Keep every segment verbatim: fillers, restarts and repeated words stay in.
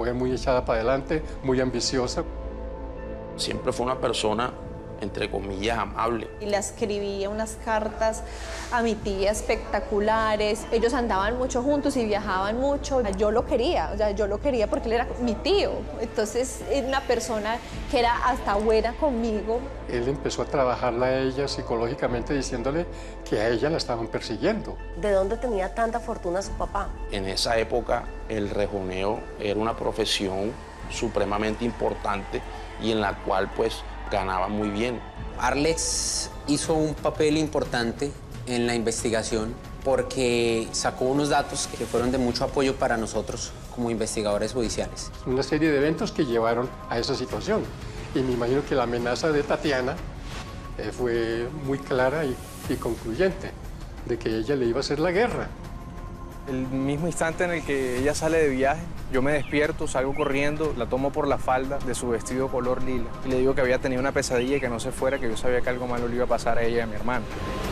mujer muy echada para adelante, muy ambiciosa. Siempre fue una persona, entre comillas, amable. Y le escribía unas cartas a mi tía espectaculares. Ellos andaban mucho juntos y viajaban mucho. Yo lo quería, o sea, yo lo quería porque él era mi tío. Entonces, era una persona que era hasta buena conmigo. Él empezó a trabajarla a ella psicológicamente diciéndole que a ella la estaban persiguiendo. ¿De dónde tenía tanta fortuna su papá? En esa época, el rejoneo era una profesión supremamente importante y en la cual, pues, ganaba muy bien. Arlex hizo un papel importante en la investigación porque sacó unos datos que fueron de mucho apoyo para nosotros como investigadores judiciales. Una serie de eventos que llevaron a esa situación. Y me imagino que la amenaza de Tatiana eh, fue muy clara y, y concluyente, de que ella le iba a hacer la guerra. El mismo instante en el que ella sale de viaje, yo me despierto, salgo corriendo, la tomo por la falda de su vestido color lila y le digo que había tenido una pesadilla y que no se fuera, que yo sabía que algo malo le iba a pasar a ella y a mi hermano.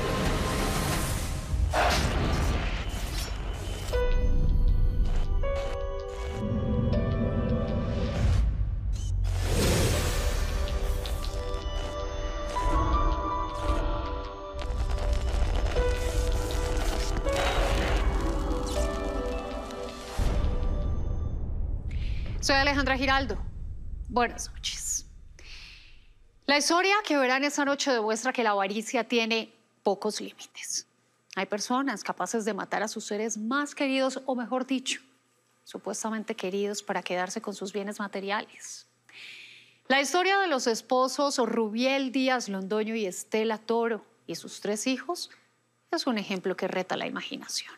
Soy Alejandra Giraldo. Buenas noches. La historia que verán esta noche demuestra que la avaricia tiene pocos límites. Hay personas capaces de matar a sus seres más queridos, o mejor dicho, supuestamente queridos para quedarse con sus bienes materiales. La historia de los esposos Rubiel Díaz Londoño y Estela Toro y sus tres hijos es un ejemplo que reta la imaginación.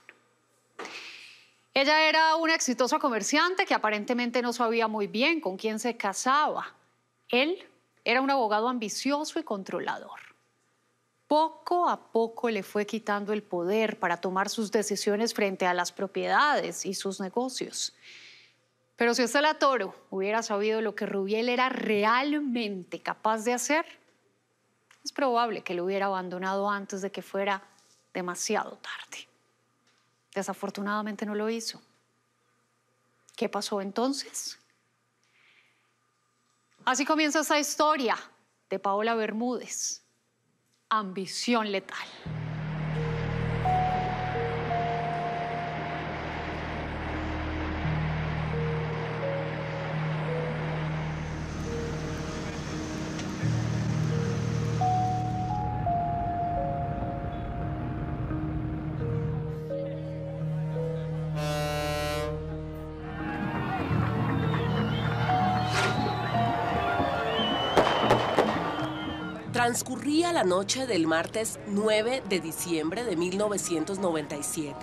Ella era una exitosa comerciante que aparentemente no sabía muy bien con quién se casaba. Él era un abogado ambicioso y controlador. Poco a poco le fue quitando el poder para tomar sus decisiones frente a las propiedades y sus negocios. Pero si Estela Toro hubiera sabido lo que Rubiel era realmente capaz de hacer, es probable que lo hubiera abandonado antes de que fuera demasiado tarde. Desafortunadamente no lo hizo. ¿Qué pasó entonces? Así comienza esta historia de Paola Bermúdez. Ambición letal. Transcurría la noche del martes nueve de diciembre de mil novecientos noventa y siete.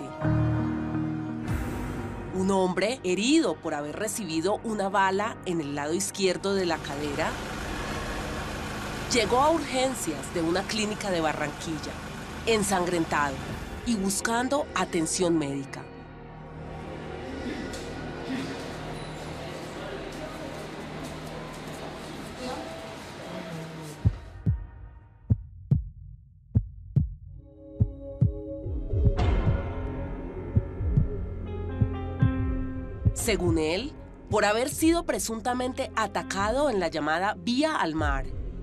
Un hombre, herido por haber recibido una bala en el lado izquierdo de la cadera, llegó a urgencias de una clínica de Barranquilla, ensangrentado y buscando atención médica. Según él, por haber sido presuntamente atacado en la llamada Vía al Mar.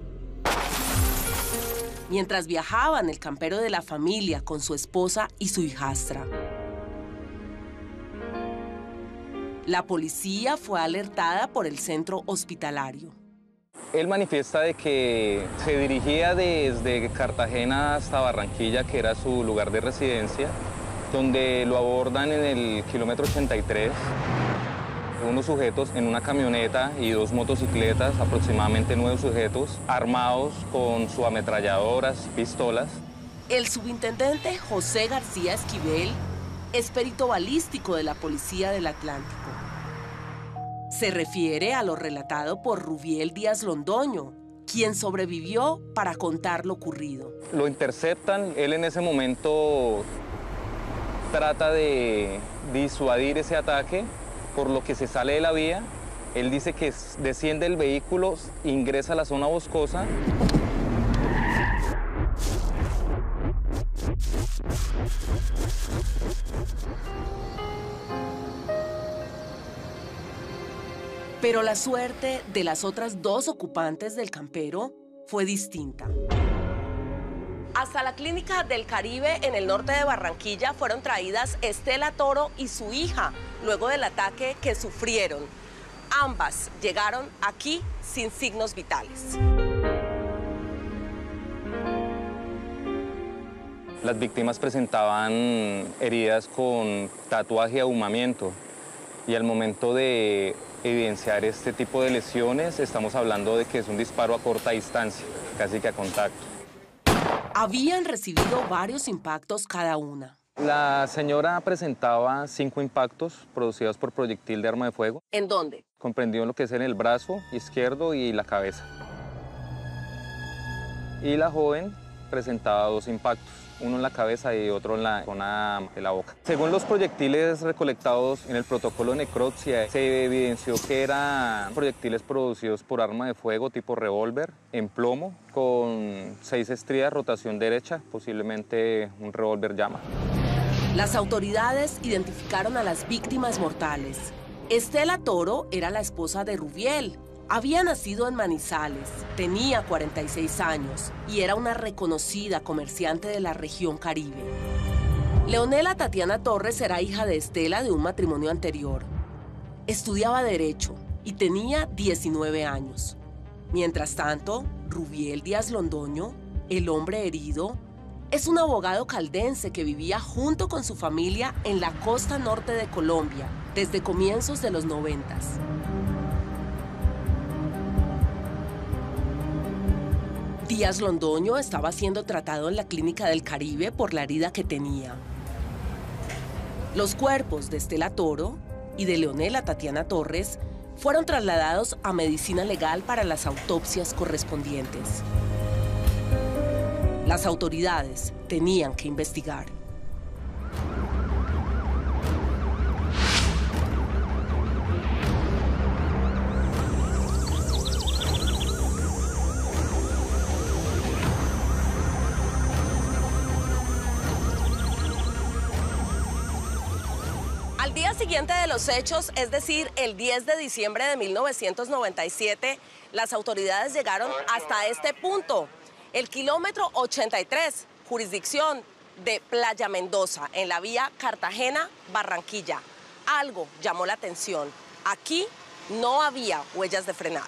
Mientras viajaba en el campero de la familia con su esposa y su hijastra. La policía fue alertada por el centro hospitalario. Él manifiesta de que se dirigía desde Cartagena hasta Barranquilla, que era su lugar de residencia, donde lo abordan en el kilómetro ochenta y tres. Unos sujetos en una camioneta y dos motocicletas, aproximadamente nueve sujetos, armados con sus ametralladoras, pistolas. El subintendente José García Esquivel es perito balístico de la Policía del Atlántico. Se refiere a lo relatado por Rubiel Díaz Londoño, quien sobrevivió para contar lo ocurrido. Lo interceptan, él en ese momento trata de disuadir ese ataque, por lo que se sale de la vía. Él dice que desciende el vehículo, ingresa a la zona boscosa. Pero la suerte de las otras dos ocupantes del campero fue distinta. Hasta la Clínica del Caribe en el norte de Barranquilla fueron traídas Estela Toro y su hija, luego del ataque que sufrieron. Ambas llegaron aquí sin signos vitales. Las víctimas presentaban heridas con tatuaje y ahumamiento, y al momento de evidenciar este tipo de lesiones estamos hablando de que es un disparo a corta distancia, casi que a contacto. Habían recibido varios impactos cada una. La señora presentaba cinco impactos producidos por proyectil de arma de fuego. ¿En dónde? Comprendido en lo que es en el brazo izquierdo y la cabeza. Y la joven presentaba dos impactos, uno en la cabeza y otro en la zona de la boca. Según los proyectiles recolectados en el protocolo de necropsia, se evidenció que eran proyectiles producidos por arma de fuego tipo revólver en plomo, con seis estrías, rotación derecha, posiblemente un revólver llama. Las autoridades identificaron a las víctimas mortales. Estela Toro era la esposa de Rubiel. Había nacido en Manizales, tenía cuarenta y seis años y era una reconocida comerciante de la región Caribe. Leonela Tatiana Torres era hija de Estela de un matrimonio anterior. Estudiaba Derecho y tenía diecinueve años. Mientras tanto, Rubiel Díaz Londoño, el hombre herido, es un abogado caldense que vivía junto con su familia en la costa norte de Colombia desde comienzos de los noventas. Díaz Londoño estaba siendo tratado en la Clínica del Caribe por la herida que tenía. Los cuerpos de Estela Toro y de Leonela Tatiana Torres fueron trasladados a medicina legal para las autopsias correspondientes. Las autoridades tenían que investigar. Al día siguiente de los hechos, es decir, el diez de diciembre de mil novecientos noventa y siete, las autoridades llegaron hasta este punto, el kilómetro ochenta y tres, jurisdicción de Playa Mendoza, en la vía Cartagena-Barranquilla. Algo llamó la atención. Aquí no había huellas de frenado.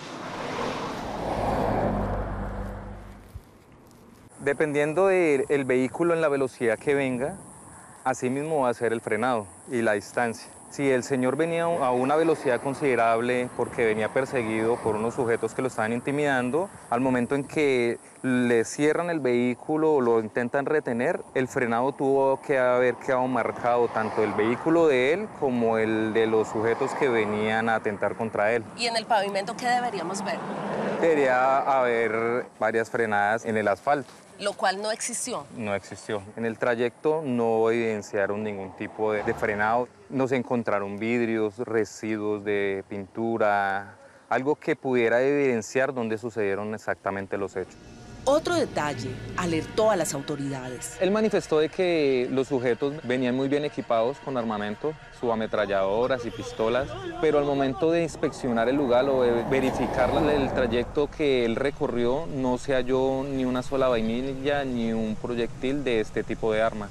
Dependiendo del vehículo en la velocidad que venga, así mismo va a ser el frenado y la distancia. Si el señor venía a una velocidad considerable porque venía perseguido por unos sujetos que lo estaban intimidando, al momento en que le cierran el vehículo o lo intentan retener, el frenado tuvo que haber quedado marcado tanto el vehículo de él como el de los sujetos que venían a atentar contra él. ¿Y en el pavimento qué deberíamos ver? Debería haber varias frenadas en el asfalto. Lo cual no existió. No existió. En el trayecto no evidenciaron ningún tipo de, de frenado. No se encontraron vidrios, residuos de pintura, algo que pudiera evidenciar dónde sucedieron exactamente los hechos. Otro detalle alertó a las autoridades. Él manifestó de que los sujetos venían muy bien equipados con armamento, subametralladoras y pistolas, pero al momento de inspeccionar el lugar o de verificar el trayecto que él recorrió, no se halló ni una sola vainilla ni un proyectil de este tipo de armas.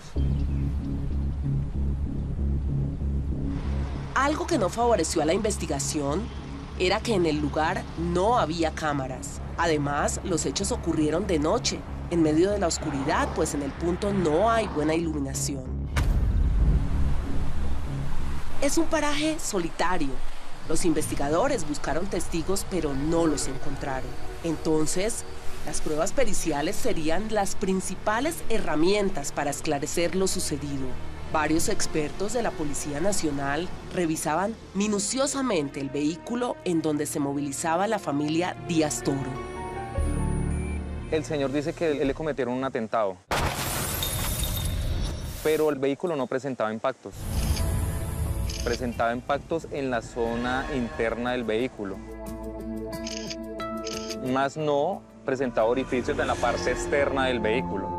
Algo que no favoreció a la investigación era que en el lugar no había cámaras. Además, los hechos ocurrieron de noche, en medio de la oscuridad, pues en el punto no hay buena iluminación. Es un paraje solitario. Los investigadores buscaron testigos, pero no los encontraron. Entonces, las pruebas periciales serían las principales herramientas para esclarecer lo sucedido. Varios expertos de la Policía Nacional revisaban minuciosamente el vehículo en donde se movilizaba la familia Díaz Toro. El señor dice que él le cometieron un atentado, pero el vehículo no presentaba impactos. Presentaba impactos en la zona interna del vehículo, más no presentaba orificios en la parte externa del vehículo.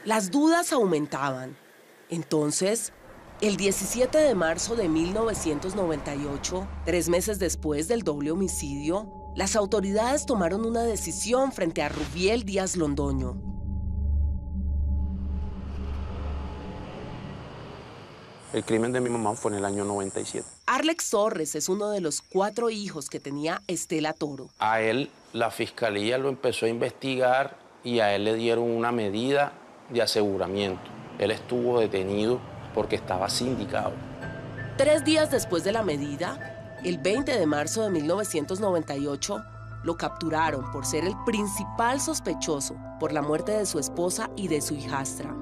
Las dudas aumentaban. Entonces, el diecisiete de marzo de mil novecientos noventa y ocho, tres meses después del doble homicidio, las autoridades tomaron una decisión frente a Rubiel Díaz Londoño. El crimen de mi mamá fue en el año noventa y siete. Arlex Torres es uno de los cuatro hijos que tenía Estela Toro. A él, la fiscalía lo empezó a investigar y a él le dieron una medida de aseguramiento. Él estuvo detenido porque estaba sindicado. Tres días después de la medida, el veinte de marzo de mil novecientos noventa y ocho, lo capturaron por ser el principal sospechoso por la muerte de su esposa y de su hijastra.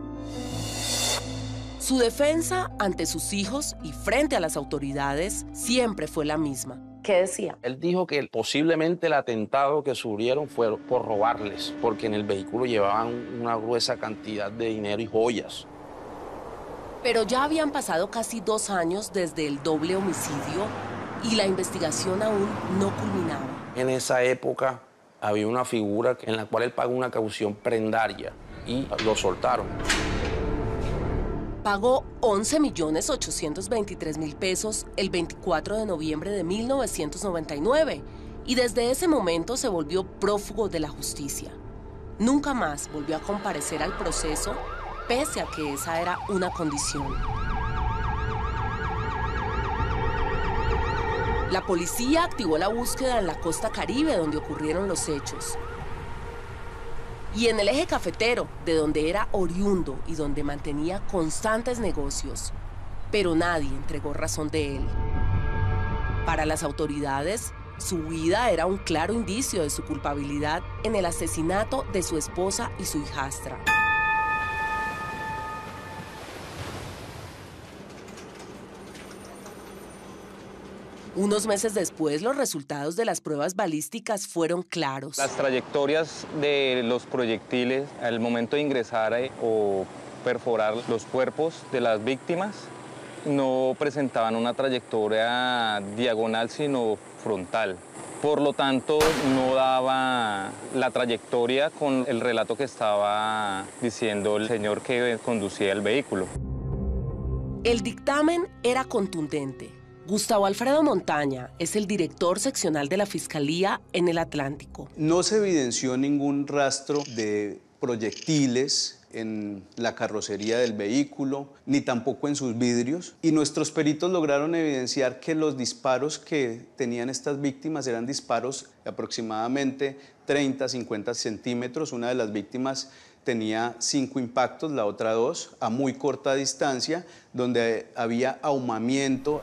Su defensa ante sus hijos y frente a las autoridades siempre fue la misma. ¿Qué decía? Él dijo que posiblemente el atentado que sufrieron fue por robarles, porque en el vehículo llevaban una gruesa cantidad de dinero y joyas. Pero ya habían pasado casi dos años desde el doble homicidio y la investigación aún no culminaba. En esa época había una figura en la cual él pagó una caución prendaria y lo soltaron. Pagó once millones ochocientos veintitrés mil pesos el veinticuatro de noviembre de mil novecientos noventa y nueve y desde ese momento se volvió prófugo de la justicia. Nunca más volvió a comparecer al proceso, pese a que esa era una condición. La policía activó la búsqueda en la costa Caribe donde ocurrieron los hechos. Y en el eje cafetero, de donde era oriundo y donde mantenía constantes negocios. Pero nadie entregó razón de él. Para las autoridades, su huida era un claro indicio de su culpabilidad en el asesinato de su esposa y su hijastra. Unos meses después, los resultados de las pruebas balísticas fueron claros. Las trayectorias de los proyectiles al momento de ingresar o perforar los cuerpos de las víctimas no presentaban una trayectoria diagonal, sino frontal. Por lo tanto, no daba la trayectoria con el relato que estaba diciendo el señor que conducía el vehículo. El dictamen era contundente. Gustavo Alfredo Montaña es el director seccional de la Fiscalía en el Atlántico. No se evidenció ningún rastro de proyectiles en la carrocería del vehículo, ni tampoco en sus vidrios. Y nuestros peritos lograron evidenciar que los disparos que tenían estas víctimas eran disparos de aproximadamente treinta a cincuenta centímetros. Una de las víctimas tenía cinco impactos, la otra dos, a muy corta distancia, donde había ahumamiento.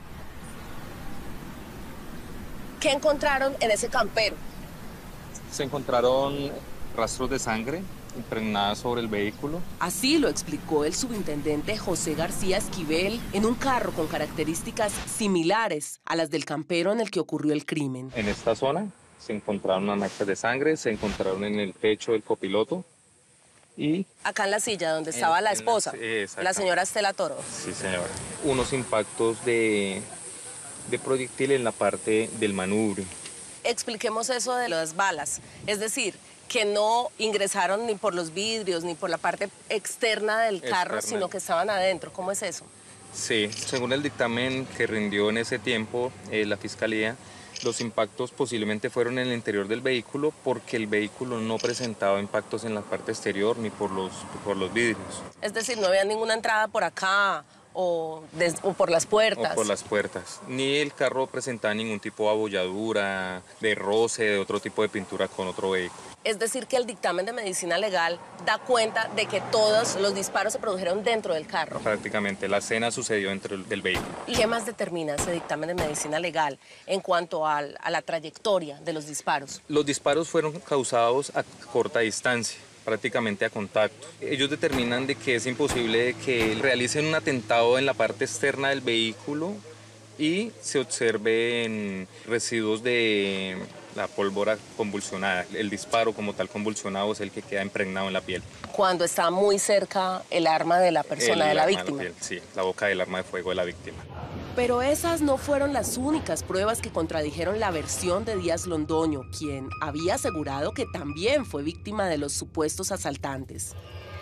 ¿Qué encontraron en ese campero? Se encontraron rastros de sangre impregnadas sobre el vehículo. Así lo explicó el subintendente José García Esquivel en un carro con características similares a las del campero en el que ocurrió el crimen. En esta zona se encontraron unas manchas de sangre, se encontraron en el pecho del copiloto y... Acá en la silla donde estaba en, la esposa, la, la señora Estela Toro. Sí, señora. Unos impactos de... de proyectil en la parte del manubrio. Expliquemos eso de las balas, es decir, que no ingresaron ni por los vidrios ni por la parte externa del carro, externa, sino que estaban adentro. ¿Cómo es eso? Sí, según el dictamen que rindió en ese tiempo eh, la Fiscalía, los impactos posiblemente fueron en el interior del vehículo porque el vehículo no presentaba impactos en la parte exterior ni por los, por los vidrios. Es decir, no había ninguna entrada por acá, O, des, o por las puertas. O por las puertas. Ni el carro presentaba ningún tipo de abolladura, de roce, de otro tipo de pintura con otro vehículo. Es decir, que el dictamen de medicina legal da cuenta de que todos los disparos se produjeron dentro del carro. Prácticamente, la escena sucedió dentro del vehículo. ¿Y qué más determina ese dictamen de medicina legal en cuanto al, a la trayectoria de los disparos? Los disparos fueron causados a corta distancia, prácticamente a contacto. Ellos determinan de que es imposible que realicen un atentado en la parte externa del vehículo y se observen residuos de la pólvora convulsionada. El disparo como tal convulsionado es el que queda impregnado en la piel. Cuando está muy cerca el arma de la persona, el de la víctima. De la piel, sí, la boca del arma de fuego de la víctima. Pero esas no fueron las únicas pruebas que contradijeron la versión de Díaz Londoño, quien había asegurado que también fue víctima de los supuestos asaltantes.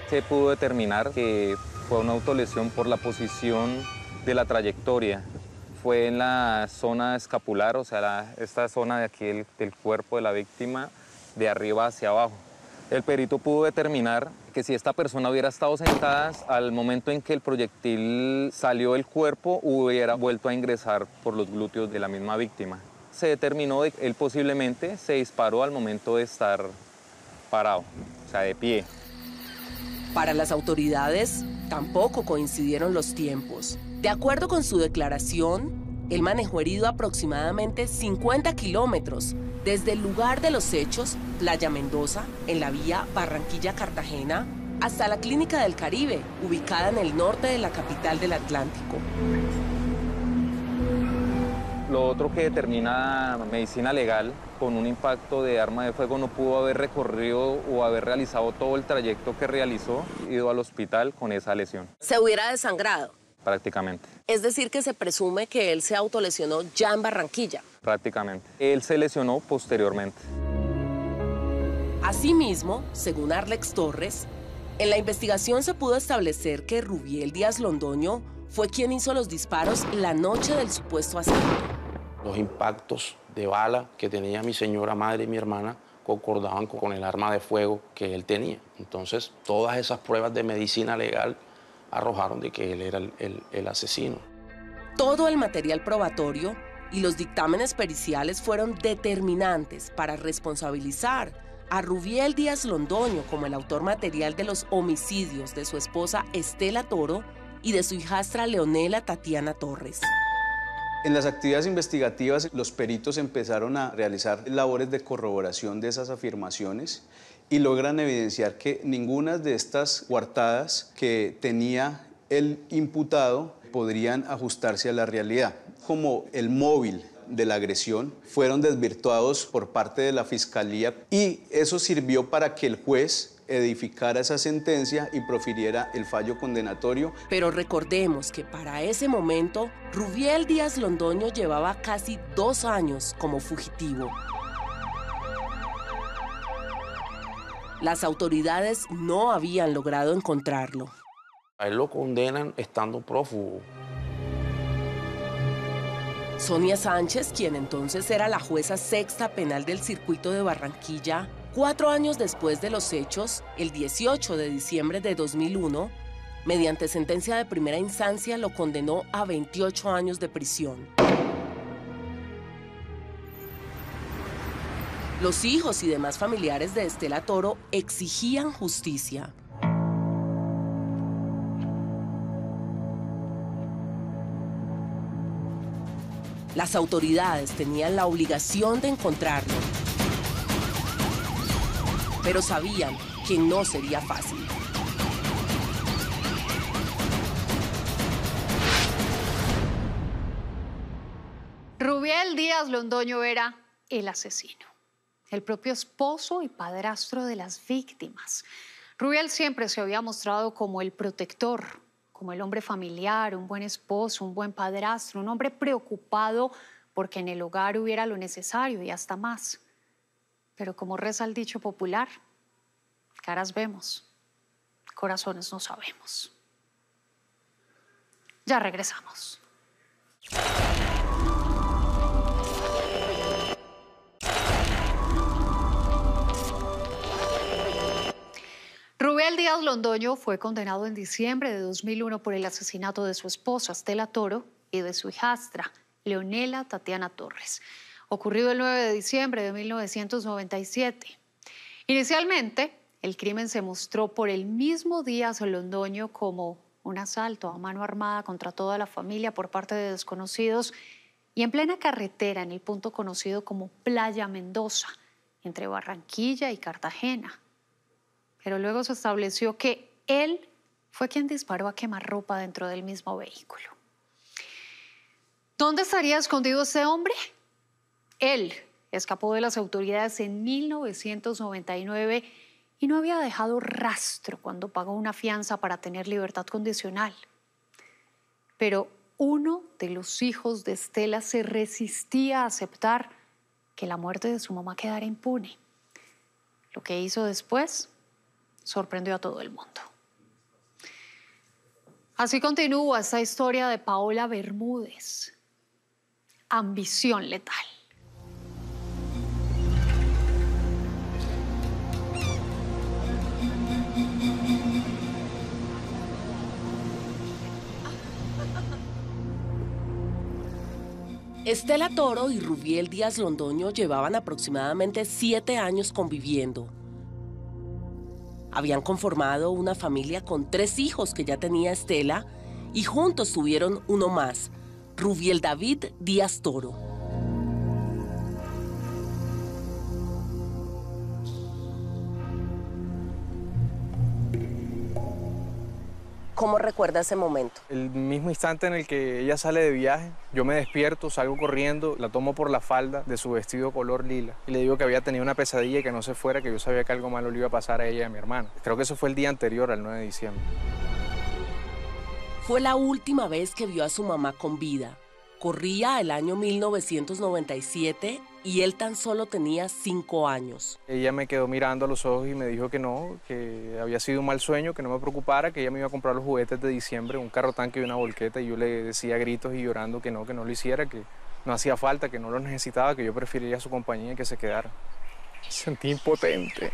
se pudo determinar que fue una autolesión por la posición de la trayectoria. Fue en la zona escapular, o sea, la, esta zona de aquí del, del cuerpo de la víctima, de arriba hacia abajo. El perito pudo determinar que si esta persona hubiera estado sentada, al momento en que el proyectil salió del cuerpo, hubiera vuelto a ingresar por los glúteos de la misma víctima. Se determinó que él posiblemente se disparó al momento de estar parado, o sea, de pie. Para las autoridades, tampoco coincidieron los tiempos. De acuerdo con su declaración, él manejó herido aproximadamente cincuenta kilómetros desde el lugar de los hechos, Playa Mendoza, en la vía Barranquilla-Cartagena, hasta la Clínica del Caribe, ubicada en el norte de la capital del Atlántico. Lo otro que determina medicina legal, con un impacto de arma de fuego no pudo haber recorrido o haber realizado todo el trayecto que realizó, ido al hospital con esa lesión. ¿Se hubiera desangrado? Prácticamente. Es decir, que se presume que él se autolesionó ya en Barranquilla. Prácticamente. Él se lesionó posteriormente. Asimismo, según Arlex Torres, en la investigación se pudo establecer que Rubiel Díaz Londoño fue quien hizo los disparos la noche del supuesto asalto. Los impactos de bala que tenía mi señora madre y mi hermana concordaban con el arma de fuego que él tenía. Entonces, todas esas pruebas de medicina legal arrojaron de que él era el, el, el asesino. Todo el material probatorio y los dictámenes periciales fueron determinantes para responsabilizar a Rubiel Díaz Londoño como el autor material de los homicidios de su esposa Estela Toro y de su hijastra Leonela Tatiana Torres. En las actividades investigativas, los peritos empezaron a realizar labores de corroboración de esas afirmaciones y logran evidenciar que ninguna de estas coartadas que tenía el imputado podrían ajustarse a la realidad. Como el móvil de la agresión fueron desvirtuados por parte de la Fiscalía y eso sirvió para que el juez edificara esa sentencia y profiriera el fallo condenatorio. Pero recordemos que para ese momento, Rubiel Díaz Londoño llevaba casi dos años como fugitivo. Las autoridades no habían logrado encontrarlo. A él lo condenan estando prófugo. Sonia Sánchez, quien entonces era la jueza sexta penal del circuito de Barranquilla, cuatro años después de los hechos, el dieciocho de diciembre de dos mil uno, mediante sentencia de primera instancia lo condenó a veintiocho años de prisión. Los hijos y demás familiares de Estela Toro exigían justicia. Las autoridades tenían la obligación de encontrarlo, pero sabían que no sería fácil. Rubiel Díaz Londoño era el asesino, el propio esposo y padrastro de las víctimas. Rubiel siempre se había mostrado como el protector, como el hombre familiar, un buen esposo, un buen padrastro, un hombre preocupado porque en el hogar hubiera lo necesario y hasta más. Pero como reza el dicho popular, caras vemos, corazones no sabemos. Ya regresamos. Rubiel Díaz Londoño fue condenado en diciembre de dos mil uno por el asesinato de su esposa Estela Toro y de su hijastra Leonela Tatiana Torres, ocurrido el nueve de diciembre de mil novecientos noventa y siete. Inicialmente, el crimen se mostró por el mismo Díaz Londoño como un asalto a mano armada contra toda la familia por parte de desconocidos y en plena carretera en el punto conocido como Playa Mendoza, entre Barranquilla y Cartagena. Pero luego se estableció que él fue quien disparó a quemarropa dentro del mismo vehículo. ¿Dónde estaría escondido este hombre? Él escapó de las autoridades en mil novecientos noventa y nueve y no había dejado rastro cuando pagó una fianza para tener libertad condicional. Pero uno de los hijos de Estela se resistía a aceptar que la muerte de su mamá quedara impune. Lo que hizo después sorprendió a todo el mundo. Así continúa esta historia de Paola Bermúdez. Ambición letal. Estela Toro y Rubiel Díaz Londoño llevaban aproximadamente siete años conviviendo. Habían conformado una familia con tres hijos que ya tenía Estela y juntos tuvieron uno más, Rubiel David Díaz Toro. ¿Cómo recuerda ese momento? El mismo instante en el que ella sale de viaje, yo me despierto, salgo corriendo, la tomo por la falda de su vestido color lila y le digo que había tenido una pesadilla y que no se fuera, que yo sabía que algo malo le iba a pasar a ella y a mi hermana. Creo que eso fue el día anterior, al nueve de diciembre. Fue la última vez que vio a su mamá con vida. Corría el año mil novecientos noventa y siete y él tan solo tenía cinco años. Ella me quedó mirando a los ojos y me dijo que no, que había sido un mal sueño, que no me preocupara, que ella me iba a comprar los juguetes de diciembre, un carro tanque y una volqueta, y yo le decía a gritos y llorando que no, que no lo hiciera, que no hacía falta, que no lo necesitaba, que yo preferiría su compañía y que se quedara. Me sentí impotente.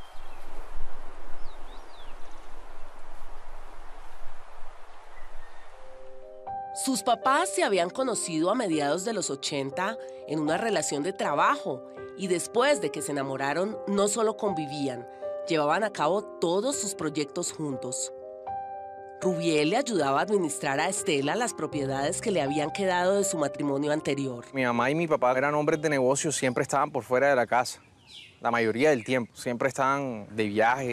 Sus papás se habían conocido a mediados de los ochenta en una relación de trabajo y después de que se enamoraron no solo convivían, llevaban a cabo todos sus proyectos juntos. Rubiel le ayudaba a administrar a Estela las propiedades que le habían quedado de su matrimonio anterior. Mi mamá y mi papá eran hombres de negocios, siempre estaban por fuera de la casa, la mayoría del tiempo, siempre estaban de viaje.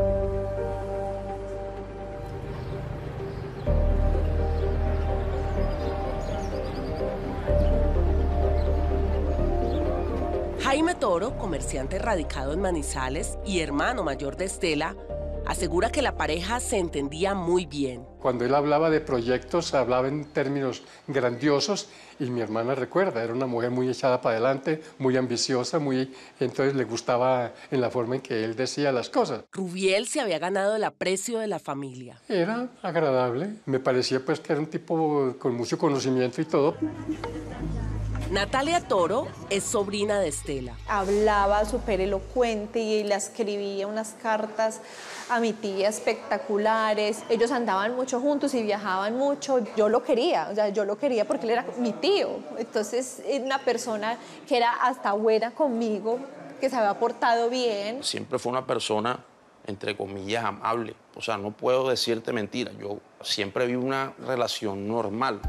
Jaime Toro, comerciante radicado en Manizales y hermano mayor de Estela, asegura que la pareja se entendía muy bien. Cuando él hablaba de proyectos, hablaba en términos grandiosos y mi hermana recuerda, era una mujer muy echada para adelante, muy ambiciosa, muy, entonces le gustaba en la forma en que él decía las cosas. Rubiel se había ganado el aprecio de la familia. Era agradable, me parecía pues que era un tipo con mucho conocimiento y todo. Natalia Toro es sobrina de Estela. Hablaba súper elocuente y le escribía unas cartas a mi tía espectaculares. Ellos andaban mucho juntos y viajaban mucho. Yo lo quería, o sea, yo lo quería porque él era mi tío. Entonces, era una persona que era hasta buena conmigo, que se había portado bien. Siempre fue una persona, entre comillas, amable. O sea, no puedo decirte mentira. Yo siempre vi una relación normal.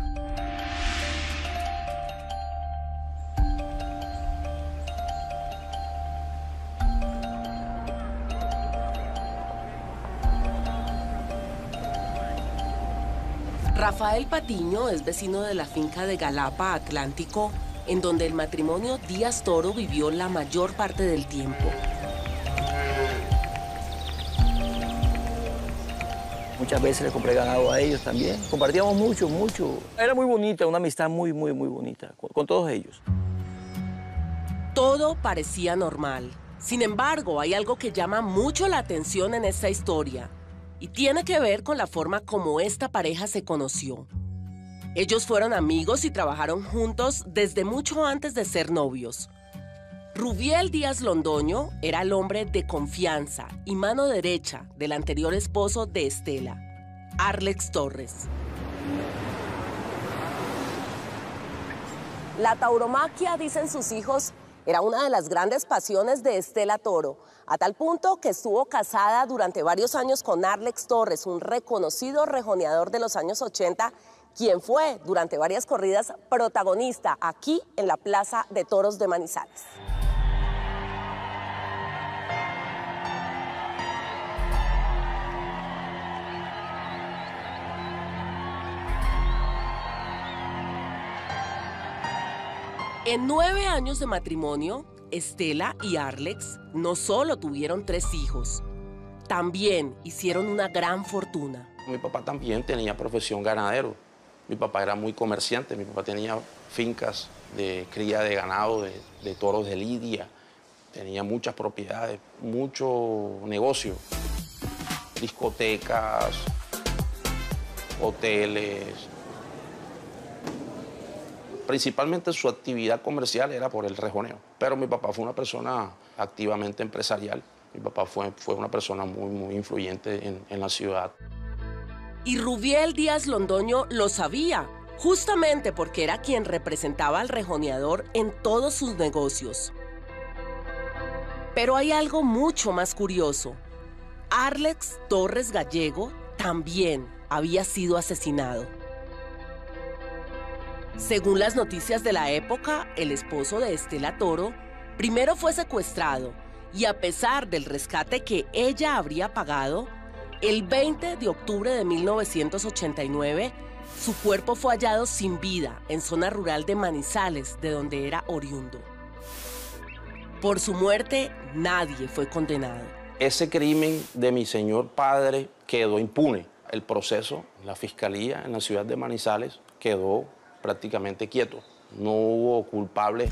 Rafael Patiño es vecino de la finca de Galapa, Atlántico, en donde el matrimonio Díaz Toro vivió la mayor parte del tiempo. Muchas veces le compré ganado a ellos también. Compartíamos mucho, mucho. Era muy bonita, una amistad muy, muy, muy bonita con, con todos ellos. Todo parecía normal. Sin embargo, hay algo que llama mucho la atención en esta historia. Y tiene que ver con la forma como esta pareja se conoció. Ellos fueron amigos y trabajaron juntos desde mucho antes de ser novios. Rubiel Díaz Londoño era el hombre de confianza y mano derecha del anterior esposo de Estela, Arlex Torres. La tauromaquia, dicen sus hijos, era una de las grandes pasiones de Estela Toro, a tal punto que estuvo casada durante varios años con Arlex Torres, un reconocido rejoneador de los años ochenta, quien fue durante varias corridas protagonista aquí en la Plaza de Toros de Manizales. En nueve años de matrimonio, Estela y Arlex no solo tuvieron tres hijos, también hicieron una gran fortuna. Mi papá también tenía profesión ganadero. Mi papá era muy comerciante. Mi papá tenía fincas de cría de ganado, de, de toros de lidia. Tenía muchas propiedades, mucho negocio. Discotecas, hoteles. Principalmente su actividad comercial era por el rejoneo, pero mi papá fue una persona activamente empresarial. Mi papá fue, fue una persona muy, muy influyente en, en la ciudad. Y Rubiel Díaz Londoño lo sabía, justamente porque era quien representaba al rejoneador en todos sus negocios. Pero hay algo mucho más curioso. Arlex Torres Gallego también había sido asesinado. Según las noticias de la época, el esposo de Estela Toro primero fue secuestrado y a pesar del rescate que ella habría pagado, el veinte de octubre de mil novecientos ochenta y nueve, su cuerpo fue hallado sin vida en zona rural de Manizales, de donde era oriundo. Por su muerte, nadie fue condenado. Ese crimen de mi señor padre quedó impune. El proceso, la fiscalía en la ciudad de Manizales quedó prácticamente quieto. No hubo culpable.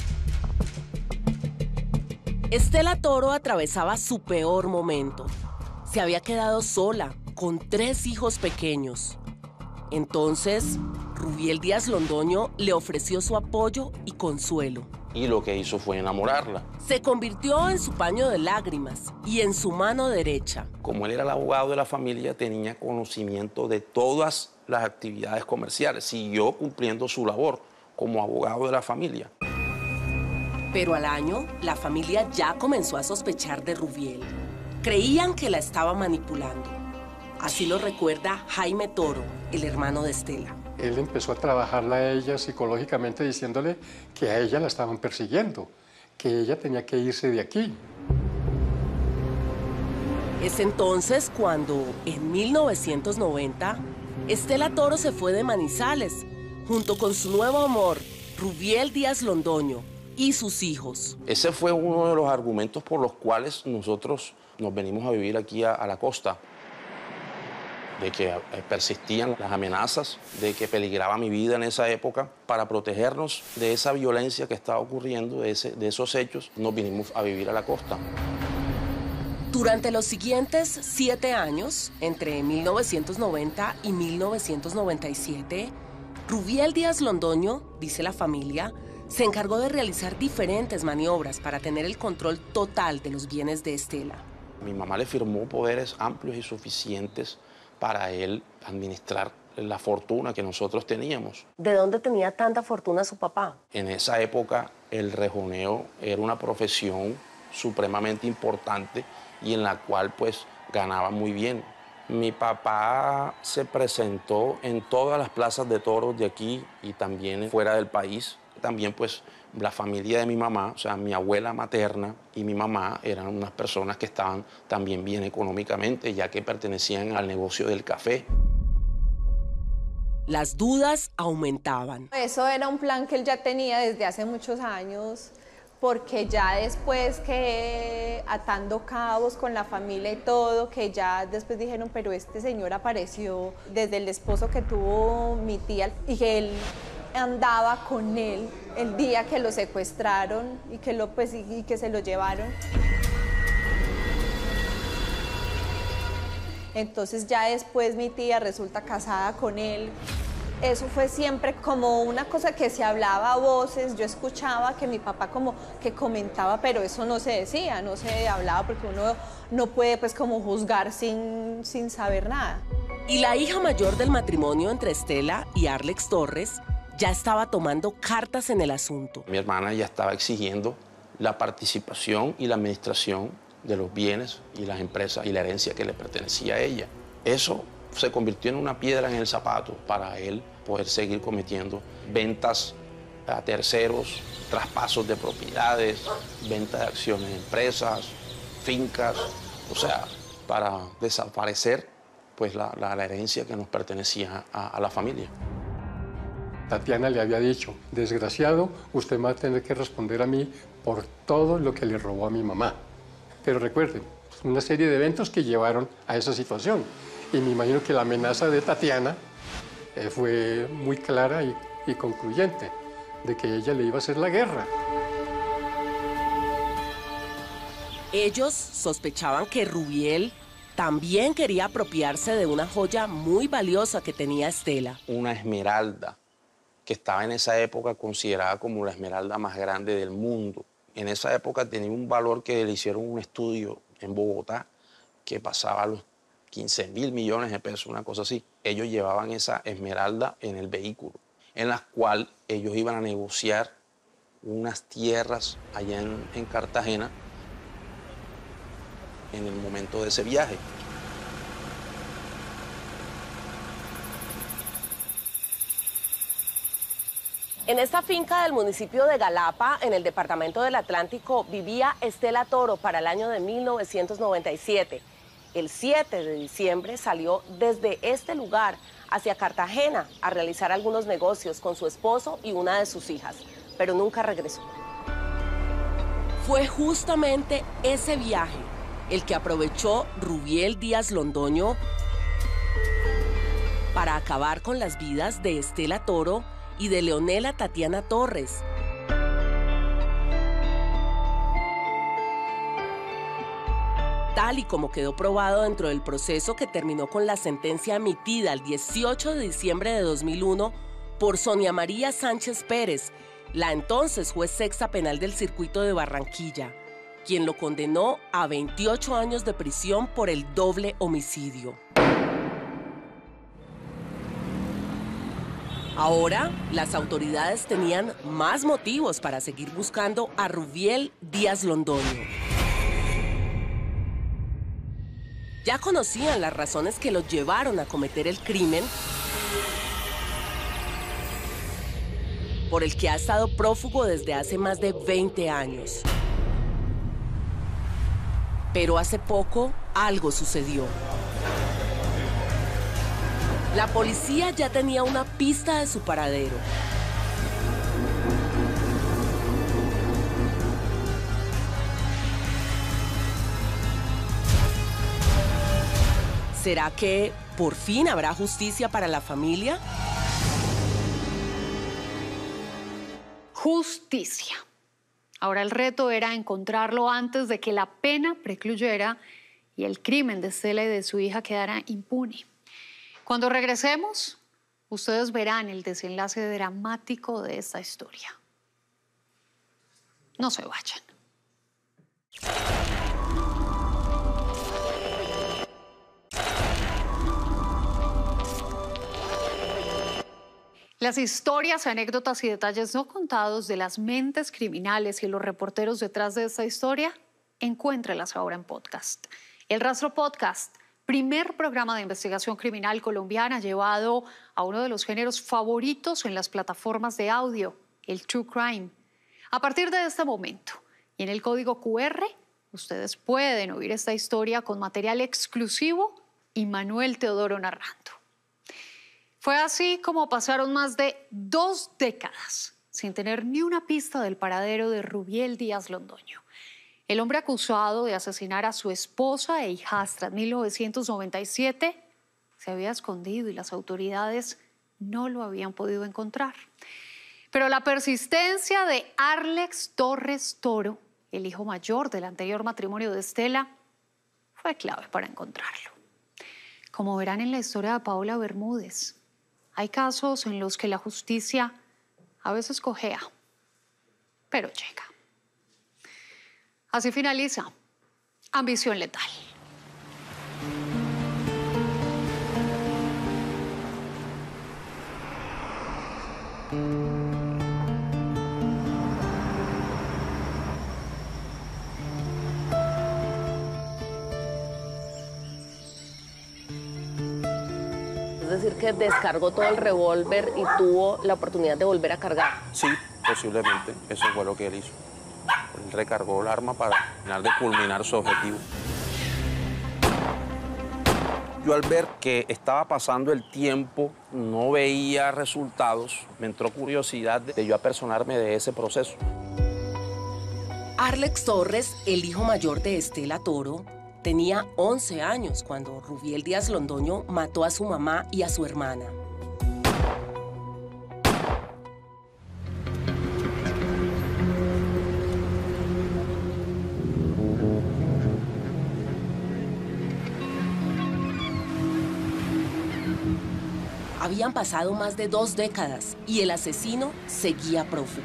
Estela Toro atravesaba su peor momento. Se había quedado sola, con tres hijos pequeños. Entonces, Rubiel Díaz Londoño le ofreció su apoyo y consuelo. Y lo que hizo fue enamorarla. Se convirtió en su paño de lágrimas y en su mano derecha. Como él era el abogado de la familia, tenía conocimiento de todas las actividades comerciales. Siguió cumpliendo su labor como abogado de la familia. Pero al año, la familia ya comenzó a sospechar de Rubiel. Creían que la estaba manipulando. Así lo recuerda Jaime Toro, el hermano de Estela. Él empezó a trabajarla a ella psicológicamente diciéndole que a ella la estaban persiguiendo, que ella tenía que irse de aquí. Es entonces cuando, en mil novecientos noventa, Estela Toro se fue de Manizales, junto con su nuevo amor, Rubiel Díaz Londoño, y sus hijos. Ese fue uno de los argumentos por los cuales nosotros nos venimos a vivir aquí a, a la costa. De que persistían las amenazas, de que peligraba mi vida en esa época. Para protegernos de esa violencia que estaba ocurriendo, de, ese, de esos hechos, nos vinimos a vivir a la costa. Durante los siguientes siete años, entre mil novecientos noventa y mil novecientos noventa y siete, Rubiel Díaz Londoño, dice la familia, se encargó de realizar diferentes maniobras para tener el control total de los bienes de Estela. Mi mamá le firmó poderes amplios y suficientes para él administrar la fortuna que nosotros teníamos. ¿De dónde tenía tanta fortuna su papá? En esa época el rejoneo era una profesión supremamente importante y en la cual pues ganaba muy bien. Mi papá se presentó en todas las plazas de toros de aquí y también fuera del país. También pues la familia de mi mamá, o sea, mi abuela materna y mi mamá eran unas personas que estaban también bien económicamente, ya que pertenecían al negocio del café. Las dudas aumentaban. Eso era un plan que él ya tenía desde hace muchos años, porque ya después que atando cabos con la familia y todo, que ya después dijeron, pero este señor apareció desde el esposo que tuvo mi tía y que él andaba con él el día que lo secuestraron y que, lo, pues, y, y que se lo llevaron. Entonces ya después mi tía resulta casada con él. Eso fue siempre como una cosa que se hablaba a voces. Yo escuchaba que mi papá como que comentaba, pero eso no se decía, no se hablaba porque uno no puede pues como juzgar sin, sin saber nada. Y la hija mayor del matrimonio entre Estela y Arlex Torres ya estaba tomando cartas en el asunto. Mi hermana ya estaba exigiendo la participación y la administración de los bienes y las empresas y la herencia que le pertenecía a ella. Eso se convirtió en una piedra en el zapato para él poder seguir cometiendo ventas a terceros, traspasos de propiedades, venta de acciones de empresas, fincas, o sea, para desaparecer pues, la, la, la herencia que nos pertenecía a, a la familia. Tatiana le había dicho, desgraciado, usted va a tener que responder a mí por todo lo que le robó a mi mamá. Pero recuerden, una serie de eventos que llevaron a esa situación. Y me imagino que la amenaza de Tatiana eh, fue muy clara y, y concluyente, de que ella le iba a hacer la guerra. Ellos sospechaban que Rubiel también quería apropiarse de una joya muy valiosa que tenía Estela. Una esmeralda que estaba en esa época considerada como la esmeralda más grande del mundo. En esa época tenía un valor que le hicieron un estudio en Bogotá que pasaba a los quince mil millones de pesos, una cosa así. Ellos llevaban esa esmeralda en el vehículo, en las cuales ellos iban a negociar unas tierras allá en, en Cartagena en el momento de ese viaje. En esta finca del municipio de Galapa, en el departamento del Atlántico, vivía Estela Toro para el año de mil novecientos noventa y siete. El siete de diciembre salió desde este lugar hacia Cartagena a realizar algunos negocios con su esposo y una de sus hijas, pero nunca regresó. Fue justamente ese viaje el que aprovechó Rubiel Díaz Londoño para acabar con las vidas de Estela Toro y de Leonela Tatiana Torres. Tal y como quedó probado dentro del proceso que terminó con la sentencia emitida el dieciocho de diciembre de dos mil uno por Sonia María Sánchez Pérez, la entonces juez sexta penal del circuito de Barranquilla, quien lo condenó a veintiocho años de prisión por el doble homicidio. Ahora, las autoridades tenían más motivos para seguir buscando a Rubiel Díaz Londoño. Ya conocían las razones que los llevaron a cometer el crimen por el que ha estado prófugo desde hace más de veinte años. Pero hace poco algo sucedió. La policía ya tenía una pista de su paradero. ¿Será que por fin habrá justicia para la familia? Justicia. Ahora el reto era encontrarlo antes de que la pena precluyera y el crimen de Estela y de su hija quedara impune. Cuando regresemos, ustedes verán el desenlace dramático de esta historia. No se vayan. Las historias, anécdotas y detalles no contados de las mentes criminales y los reporteros detrás de esta historia, encuéntrelas ahora en podcast. El Rastro Podcast, primer programa de investigación criminal colombiana llevado a uno de los géneros favoritos en las plataformas de audio, el True Crime. A partir de este momento y en el código cu erre, ustedes pueden oír esta historia con material exclusivo y Manuel Teodoro narrando. Fue así como pasaron más de dos décadas sin tener ni una pista del paradero de Rubiel Díaz Londoño. El hombre acusado de asesinar a su esposa e hijastra en mil novecientos noventa y siete se había escondido y las autoridades no lo habían podido encontrar. Pero la persistencia de Arlex Torres Toro, el hijo mayor del anterior matrimonio de Estela, fue clave para encontrarlo. Como verán en la historia de Paola Bermúdez, hay casos en los que la justicia a veces cojea, pero llega. Así finaliza Ambición Letal. Es decir, que descargó todo el revólver y tuvo la oportunidad de volver a cargar. Sí, posiblemente. Eso fue lo que él hizo. Él recargó el arma para terminar de culminar su objetivo. Yo al ver que estaba pasando el tiempo, no veía resultados, me entró curiosidad de yo apersonarme de ese proceso. Arlex Torres, el hijo mayor de Estela Toro, tenía once años cuando Rubiel Díaz Londoño mató a su mamá y a su hermana. Habían pasado más de dos décadas y el asesino seguía prófugo.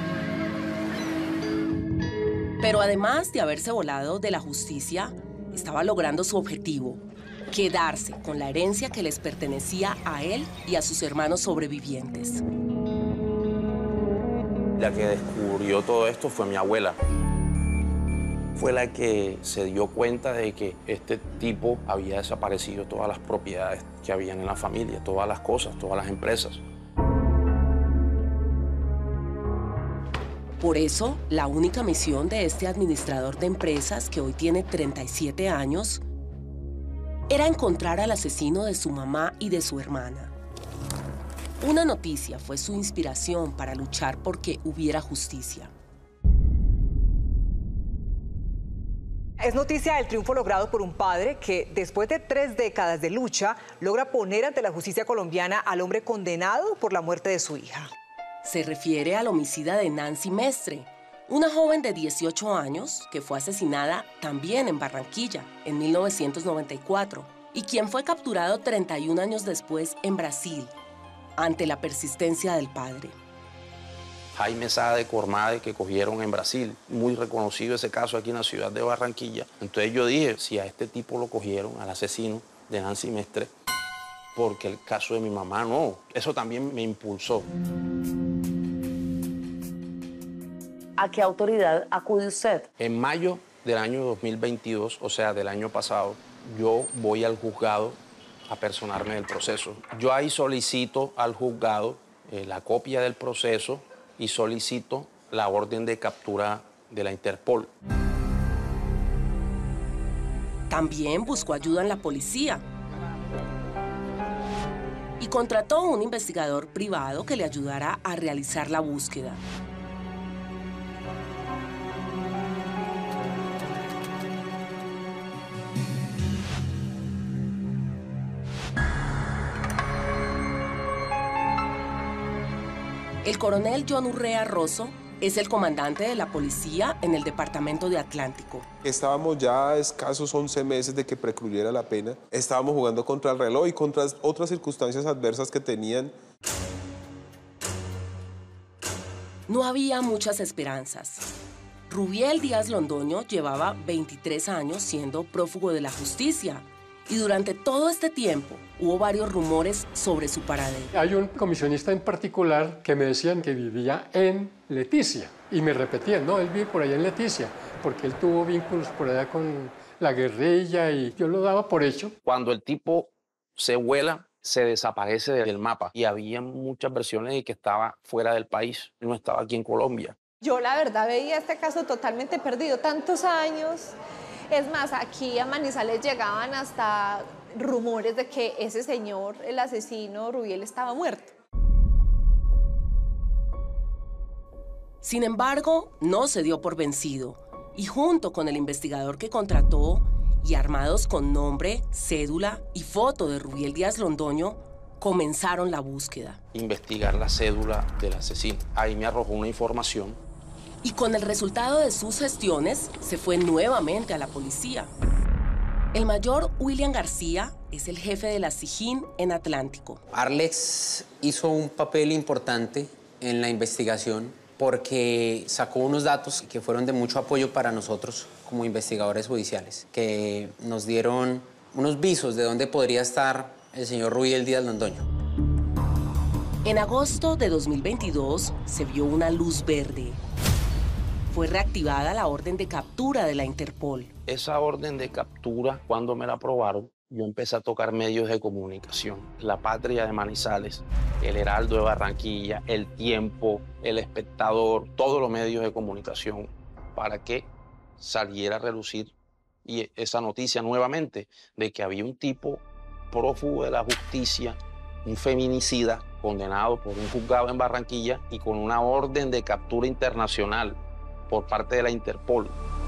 Pero además de haberse volado de la justicia, estaba logrando su objetivo: quedarse con la herencia que les pertenecía a él y a sus hermanos sobrevivientes. La que descubrió todo esto fue mi abuela. Fue la que se dio cuenta de que este tipo había desaparecido todas las propiedades que habían en la familia, todas las cosas, todas las empresas. Por eso, la única misión de este administrador de empresas, que hoy tiene treinta y siete años, era encontrar al asesino de su mamá y de su hermana. Una noticia fue su inspiración para luchar por que hubiera justicia. Es noticia el triunfo logrado por un padre que, después de tres décadas de lucha, logra poner ante la justicia colombiana al hombre condenado por la muerte de su hija. Se refiere al homicida de Nancy Mestre, una joven de dieciocho años que fue asesinada también en Barranquilla en mil novecientos noventa y cuatro y quien fue capturado treinta y un años después en Brasil, ante la persistencia del padre. Jaime Sá de Cormade, que cogieron en Brasil, muy reconocido ese caso aquí en la ciudad de Barranquilla. Entonces yo dije, si a este tipo lo cogieron, al asesino de Nancy Mestre, porque el caso de mi mamá no. Eso también me impulsó. ¿A qué autoridad acude usted? En mayo del año dos mil veintidós, o sea, del año pasado, yo voy al juzgado a personarme del proceso. Yo ahí solicito al juzgado eh, la copia del proceso y solicito la orden de captura de la Interpol. También buscó ayuda en la policía y contrató a un investigador privado que le ayudara a realizar la búsqueda. El coronel John Urrea Rosso es el comandante de la policía en el departamento de Atlántico. Estábamos ya a escasos once meses de que precluyera la pena. Estábamos jugando contra el reloj y contra otras circunstancias adversas que tenían. No había muchas esperanzas. Rubiel Díaz Londoño llevaba veintitrés años siendo prófugo de la justicia. Y durante todo este tiempo hubo varios rumores sobre su paradero. Hay un comisionista en particular que me decían que vivía en Leticia. Y me repetían, no, él vive por allá en Leticia, porque él tuvo vínculos por allá con la guerrilla y yo lo daba por hecho. Cuando el tipo se vuela, se desaparece del mapa. Y había muchas versiones de que estaba fuera del país, no estaba aquí en Colombia. Yo la verdad veía este caso totalmente perdido, tantos años. Es más, aquí a Manizales llegaban hasta rumores de que ese señor, el asesino Rubiel, estaba muerto. Sin embargo, no se dio por vencido y junto con el investigador que contrató y armados con nombre, cédula y foto de Rubiel Díaz Londoño, comenzaron la búsqueda. Investigar la cédula del asesino. Ahí me arrojó una información. Y con el resultado de sus gestiones, se fue nuevamente a la policía. El mayor William García es el jefe de la SIJIN en Atlántico. Arlex hizo un papel importante en la investigación porque sacó unos datos que fueron de mucho apoyo para nosotros como investigadores judiciales, que nos dieron unos visos de dónde podría estar el señor Rubiel Díaz Londoño. En agosto de dos mil veintidós se vio una luz verde. Fue reactivada la orden de captura de la Interpol. Esa orden de captura, cuando me la aprobaron, yo empecé a tocar medios de comunicación. La Patria de Manizales, el Heraldo de Barranquilla, El Tiempo, El Espectador, todos los medios de comunicación, para que saliera a relucir y esa noticia nuevamente de que había un tipo prófugo de la justicia, un feminicida, condenado por un juzgado en Barranquilla y con una orden de captura internacional por parte de la Interpol.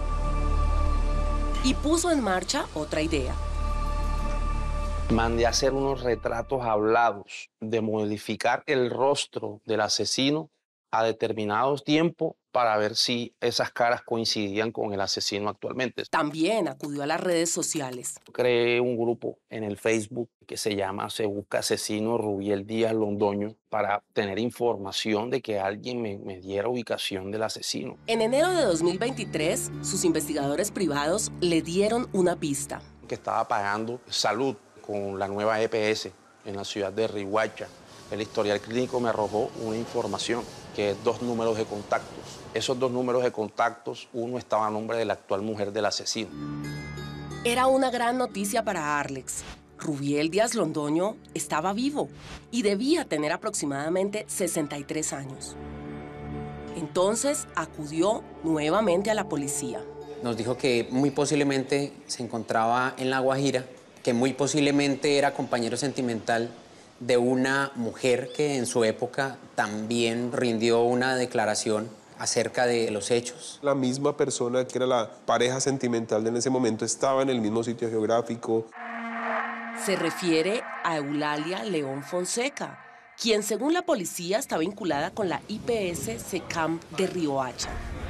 Y puso en marcha otra idea. Mandé a hacer unos retratos hablados de modificar el rostro del asesino a determinados tiempos para ver si esas caras coincidían con el asesino actualmente. También acudió a las redes sociales. Creé un grupo en el Facebook que se llama Se Busca Asesino Rubiel Díaz Londoño para tener información de que alguien me, me diera ubicación del asesino. En enero de dos mil veintitrés, sus investigadores privados le dieron una pista. Que estaba pagando salud con la nueva E P S en la ciudad de Riohacha. El historial clínico me arrojó una información, que es dos números de contactos. Esos dos números de contactos, uno estaba a nombre de la actual mujer del asesino. Era una gran noticia para Arlex. Rubiel Díaz Londoño estaba vivo y debía tener aproximadamente sesenta y tres años. Entonces acudió nuevamente a la policía. Nos dijo que muy posiblemente se encontraba en La Guajira, que muy posiblemente era compañero sentimental de una mujer que en su época también rindió una declaración acerca de los hechos. La misma persona que era la pareja sentimental de en ese momento estaba en el mismo sitio geográfico. Se refiere a Eulalia León Fonseca, quien según la policía está vinculada con la I P S SECAM de Riohacha.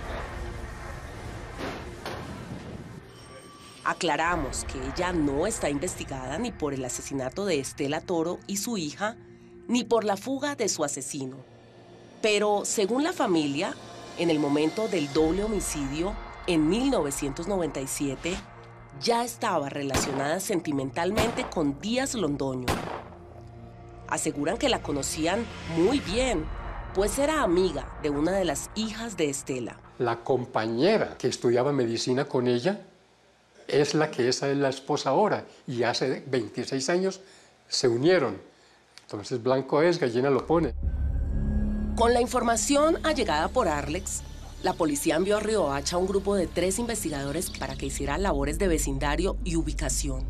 Aclaramos que ella no está investigada ni por el asesinato de Estela Toro y su hija, ni por la fuga de su asesino. Pero, según la familia, en el momento del doble homicidio, en mil novecientos noventa y siete, ya estaba relacionada sentimentalmente con Díaz Londoño. Aseguran que la conocían muy bien, pues era amiga de una de las hijas de Estela. La compañera que estudiaba medicina con ella es la que esa es la esposa ahora, y hace veintiséis años se unieron. Entonces blanco es, gallina lo pone. Con la información allegada por Arlex, la policía envió a Riohacha a un grupo de tres investigadores para que hiciera labores de vecindario y ubicación.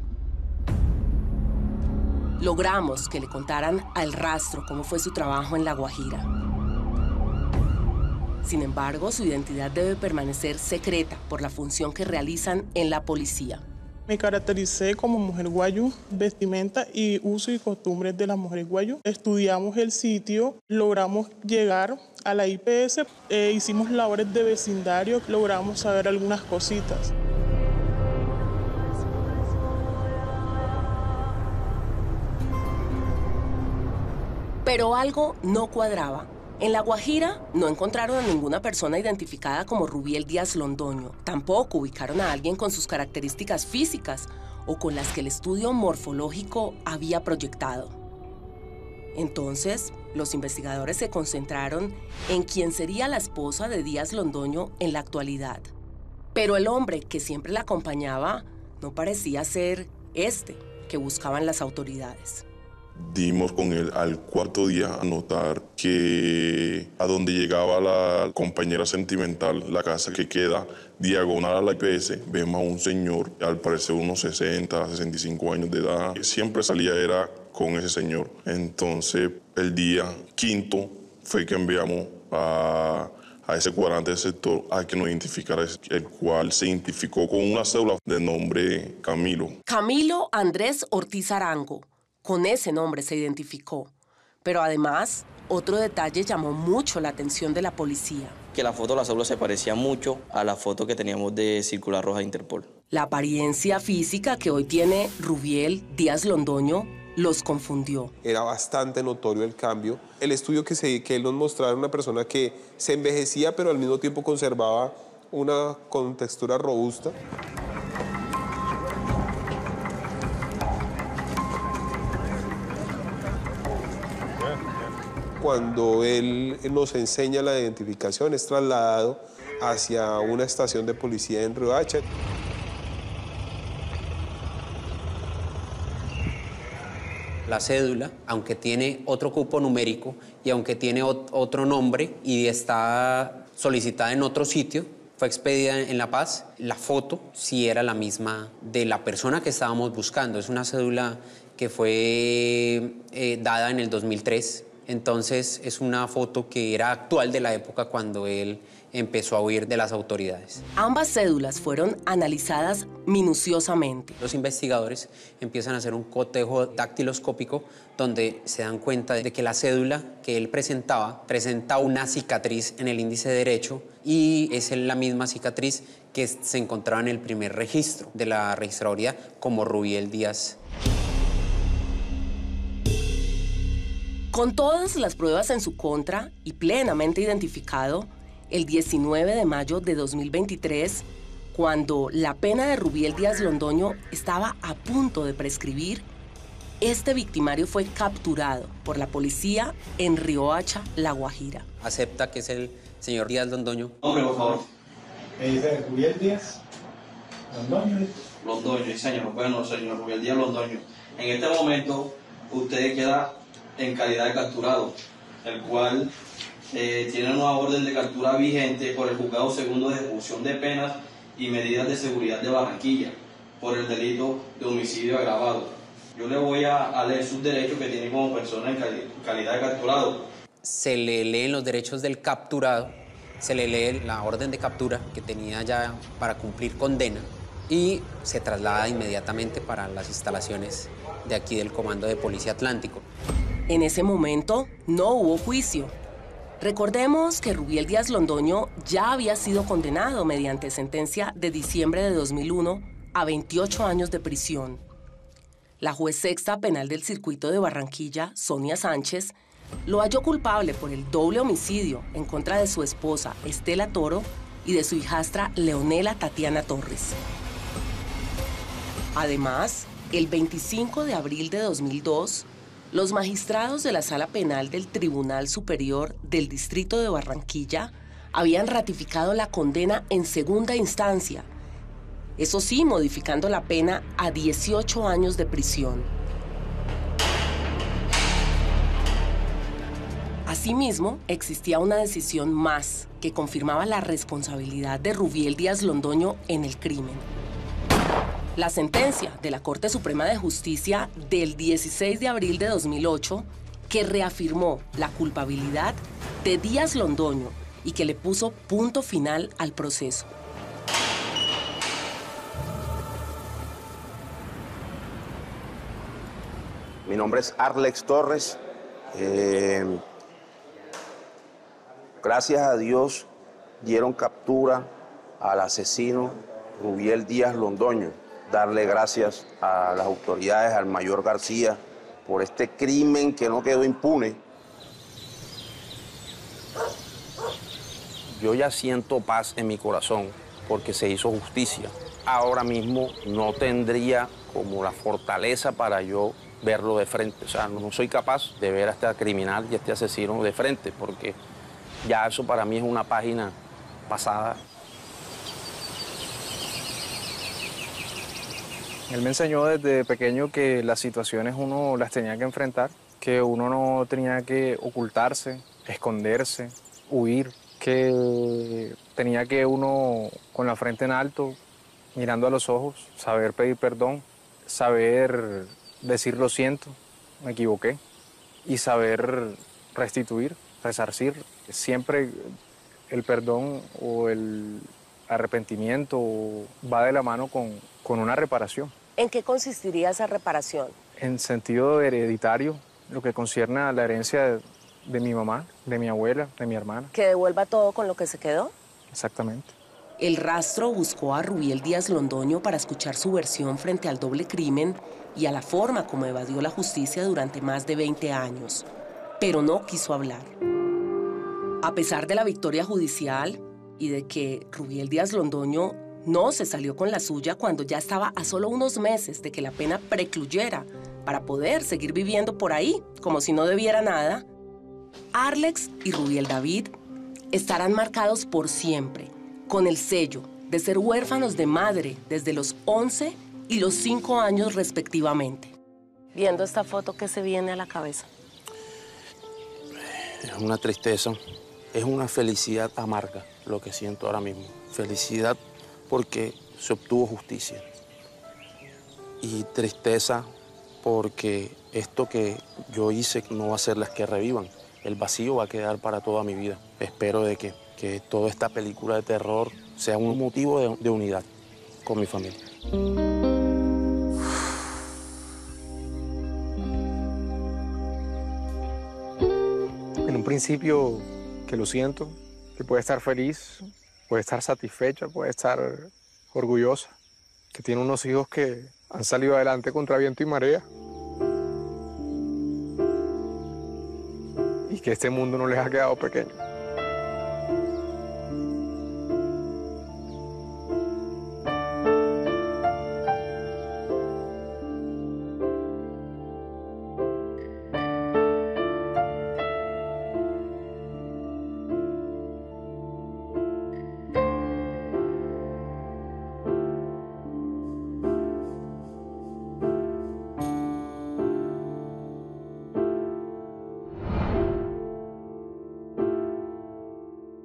Logramos que le contaran al rastro cómo fue su trabajo en La Guajira. Sin embargo, su identidad debe permanecer secreta por la función que realizan en la policía. Me caractericé como mujer guayú, vestimenta y uso y costumbres de las mujeres guayú. Estudiamos el sitio, logramos llegar a la I P S, eh, hicimos labores de vecindario, logramos saber algunas cositas. Pero algo no cuadraba. En La Guajira no encontraron a ninguna persona identificada como Rubiel Díaz Londoño. Tampoco ubicaron a alguien con sus características físicas o con las que el estudio morfológico había proyectado. Entonces, los investigadores se concentraron en quién sería la esposa de Díaz Londoño en la actualidad. Pero el hombre que siempre la acompañaba no parecía ser este que buscaban las autoridades. Dimos con él al cuarto día a notar que a donde llegaba la compañera sentimental, la casa que queda diagonal a la I P S, vemos a un señor, al parecer unos sesenta, sesenta y cinco años de edad. Siempre salía era con ese señor. Entonces, el día quinto fue que enviamos a, a ese cuadrante del sector a que nos identificara, el cual se identificó con una cédula de nombre Camilo. Camilo Andrés Ortiz Arango. Con ese nombre se identificó. Pero además, otro detalle llamó mucho la atención de la policía. Que la foto de la cédula se parecía mucho a la foto que teníamos de Circular Roja de Interpol. La apariencia física que hoy tiene Rubiel Díaz Londoño los confundió. Era bastante notorio el cambio. El estudio que, se, que él nos mostraba era una persona que se envejecía, pero al mismo tiempo conservaba una contextura robusta. Cuando él nos enseña la identificación, es trasladado hacia una estación de policía en Riohacha. La cédula, aunque tiene otro cupo numérico y aunque tiene otro nombre y está solicitada en otro sitio, fue expedida en La Paz, la foto sí era la misma de la persona que estábamos buscando. Es una cédula que fue eh, dada en el dos mil tres. Entonces es una foto que era actual de la época cuando él empezó a huir de las autoridades. Ambas cédulas fueron analizadas minuciosamente. Los investigadores empiezan a hacer un cotejo dactiloscópico donde se dan cuenta de que la cédula que él presentaba presenta una cicatriz en el índice derecho y es la misma cicatriz que se encontraba en el primer registro de la registraduría como Rubiel Díaz. Con todas las pruebas en su contra y plenamente identificado, el diecinueve de mayo de dos mil veintitrés, cuando la pena de Rubiel Díaz Londoño estaba a punto de prescribir, este victimario fue capturado por la policía en Riohacha, La Guajira. Acepta que es el señor Díaz Londoño. Nombre, por favor. ¿Me dice Rubiel Díaz Londoño? Londoño, sí, señor. Bueno, señor Rubiel Díaz Londoño. En este momento, usted queda en calidad de capturado, el cual eh, tiene una orden de captura vigente por el Juzgado Segundo de Ejecución de Penas y Medidas de Seguridad de Barranquilla por el delito de homicidio agravado. Yo le voy a, a leer sus derechos que tiene como persona en cali calidad de capturado. Se le leen los derechos del capturado, se le lee la orden de captura que tenía ya para cumplir condena y se traslada inmediatamente para las instalaciones de aquí del Comando de Policía Atlántico. En ese momento no hubo juicio. Recordemos que Rubiel Díaz Londoño ya había sido condenado mediante sentencia de diciembre de dos mil uno a veintiocho años de prisión. La juez sexta penal del circuito de Barranquilla, Sonia Sánchez, lo halló culpable por el doble homicidio en contra de su esposa Estela Toro y de su hijastra Leonela Tatiana Torres. Además, el veinticinco de abril de dos mil dos, los magistrados de la Sala Penal del Tribunal Superior del Distrito de Barranquilla habían ratificado la condena en segunda instancia, eso sí, modificando la pena a dieciocho años de prisión. Asimismo, existía una decisión más que confirmaba la responsabilidad de Rubiel Díaz Londoño en el crimen. La sentencia de la Corte Suprema de Justicia del dieciséis de abril de dos mil ocho, que reafirmó la culpabilidad de Díaz Londoño y que le puso punto final al proceso. Mi nombre es Arlex Torres. Eh, gracias a Dios dieron captura al asesino Rubiel Díaz Londoño. Darle gracias a las autoridades, al mayor García, por este crimen que no quedó impune. Yo ya siento paz en mi corazón porque se hizo justicia. Ahora mismo no tendría como la fortaleza para yo verlo de frente. O sea, no soy capaz de ver a este criminal y a este asesino de frente porque ya eso para mí es una página pasada. Él me enseñó desde pequeño que las situaciones uno las tenía que enfrentar, que uno no tenía que ocultarse, esconderse, huir, que tenía que uno con la frente en alto, mirando a los ojos, saber pedir perdón, saber decir lo siento, me equivoqué, y saber restituir, resarcir. Siempre el perdón o el arrepentimiento va de la mano con, con una reparación. ¿En qué consistiría esa reparación? En sentido hereditario, lo que concierne a la herencia de, de mi mamá, de mi abuela, de mi hermana. ¿Que devuelva todo con lo que se quedó? Exactamente. El rastro buscó a Rubiel Díaz Londoño para escuchar su versión frente al doble crimen y a la forma como evadió la justicia durante más de veinte años, pero no quiso hablar. A pesar de la victoria judicial y de que Rubiel Díaz Londoño no se salió con la suya cuando ya estaba a solo unos meses de que la pena precluyera para poder seguir viviendo por ahí como si no debiera nada, Arlex y Rubiel David estarán marcados por siempre con el sello de ser huérfanos de madre desde los once y los cinco años respectivamente. Viendo esta foto, ¿qué se viene a la cabeza? Es una tristeza, es una felicidad amarga lo que siento ahora mismo. Felicidad porque se obtuvo justicia. Y tristeza porque esto que yo hice no va a ser las que revivan. El vacío va a quedar para toda mi vida. Espero de que, que toda esta película de terror sea un motivo de, de unidad con mi familia. En un principio que lo siento, que puede estar feliz, puede estar satisfecha, puede estar orgullosa, que tiene unos hijos que han salido adelante contra viento y marea. Y que este mundo no les ha quedado pequeño.